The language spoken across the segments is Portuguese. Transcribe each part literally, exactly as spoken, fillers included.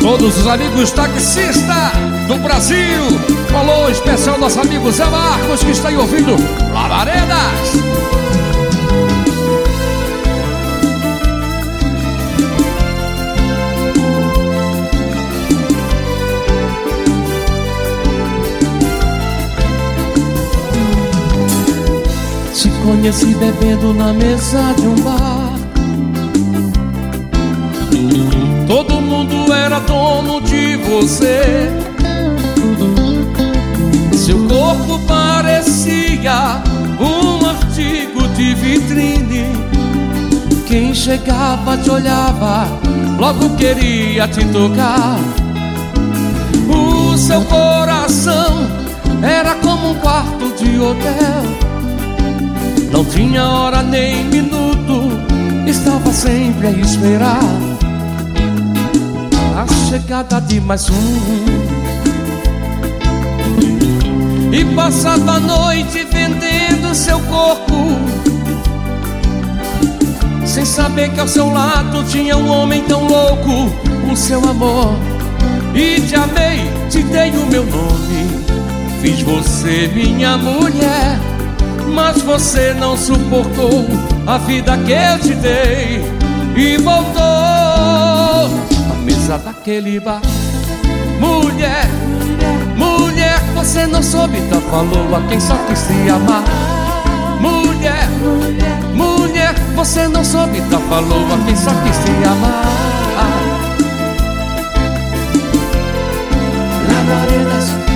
todos os amigos taxistas do Brasil. Falou especial nosso amigo Zé Marcos, que está aí ouvindo Labaredas. Te conheci bebendo na mesa de um bar. Todo mundo era dono de você. Seu corpo parecia um artigo de vitrine. Quem chegava te olhava, logo queria te tocar. O seu coração era como um quarto de hotel. Não tinha hora nem minuto, estava sempre a esperar a chegada de mais um. E passava a noite vendendo seu corpo, sem saber que ao seu lado tinha um homem tão louco, o seu amor. E te amei, te dei o meu nome, fiz você minha mulher. Mas você não suportou a vida que eu te dei e voltou à mesa daquele bar. Mulher, mulher, você não soube, tá, falou a quem só quis se amar. Mulher, mulher, você não soube, tá, falou a quem só quis se amar. Labaredas.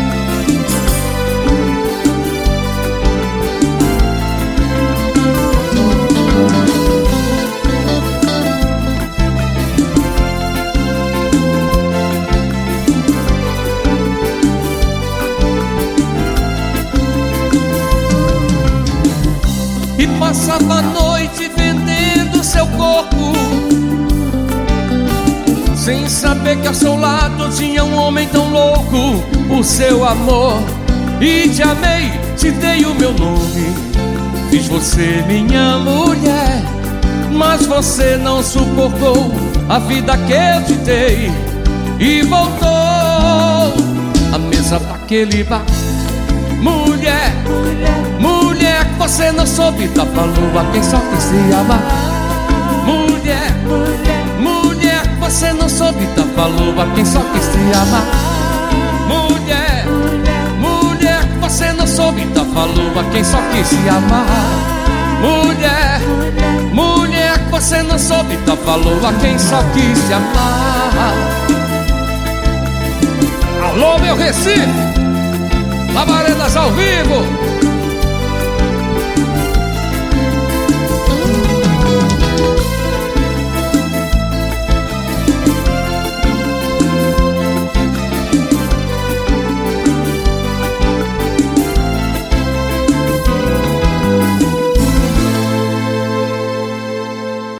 E passava a noite vendendo seu corpo, sem saber que ao seu lado tinha um homem tão louco, o seu amor. E te amei, te dei o meu nome, fiz você minha mulher. Mas você não suportou a vida que eu te dei e voltou à mesa daquele bar. Mulher, mulher, você não soube, tá, falou a quem só quis se amar. Mulher, mulher, você não soube, tá, falou a quem só quis se amar. Mulher, mulher, você não soube, tá, falou a quem só quis se amar. Mulher, mulher, você não soube, tá, falou a quem só quis se amar. Alô, meu Recife, Labaredas ao vivo.